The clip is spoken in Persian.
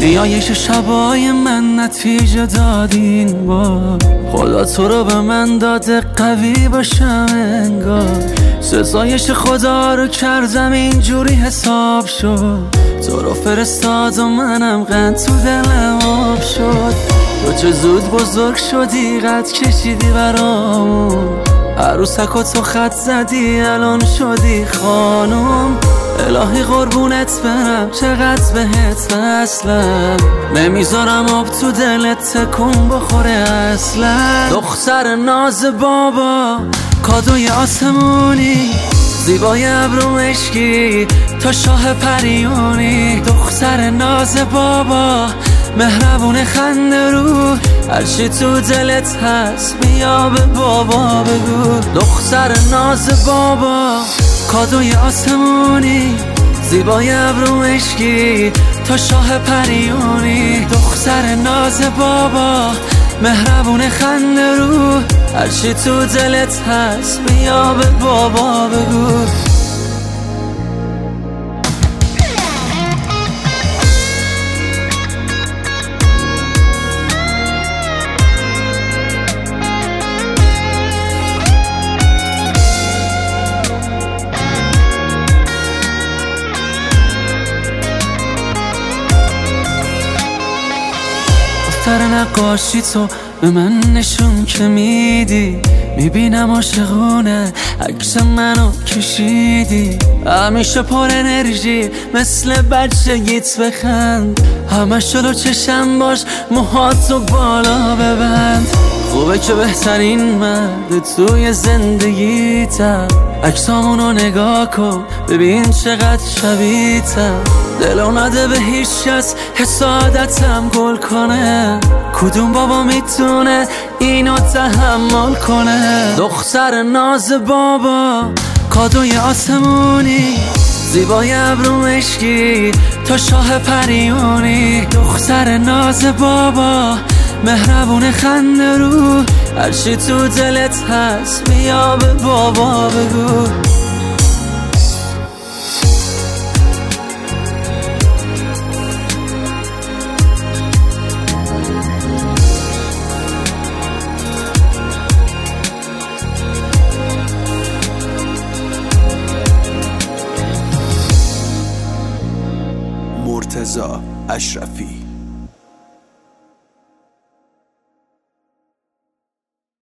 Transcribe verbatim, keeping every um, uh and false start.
نیایش شبای من نتیجه دادین با خدا تو رو به من داده قوی باشم انگار سزایش خدا رو کردم اینجوری حساب شد تو رو فرستاد و منم قند تو دلم آب شد تو چه زود بزرگ شدی قد کشیدی برامون عروسک و تو خط زدی الان شدی خانوم الهی قربونت برم چقدر بهت وصلم نمیذارم آب تو دلت تکون بخوره اصلا دختر ناز بابا کادوی آسمونی زیبای ابرو مشکی تا شاه پریونی دختر ناز بابا مهربون خنده رو هرچی تو دلت هست بیا به بابا بگو دختر ناز بابا کادوی آسمونی زیبای ابرو مشکی تا شاه پریونی دختر ناز بابا مهربون خنده رو هرچی تو دلت هست بیا به بابا بگو دفتر نقاشی تو به من نشون که میدی میبینم عاشقونه عکس منو کشیدی همیشه پر انرژی مثل بچگیت بخند همه شلو چشم باش موهاتو بالا ببند خوبه که بهترین مرد توی زندگیتم عکسامونو نگاه کن ببین چقدر شبیه‌تم دلو نده به هیچ کس حسادتم گل کنه کدوم بابا میتونه اینو تحمل کنه دختر ناز بابا کادوی آسمونی زیبای ابرو مشکی تا شاه پریونی دختر ناز بابا مهربون خنده رو هرچی تو دلت هست بیا به بابا بگو مرتضی اشرفی.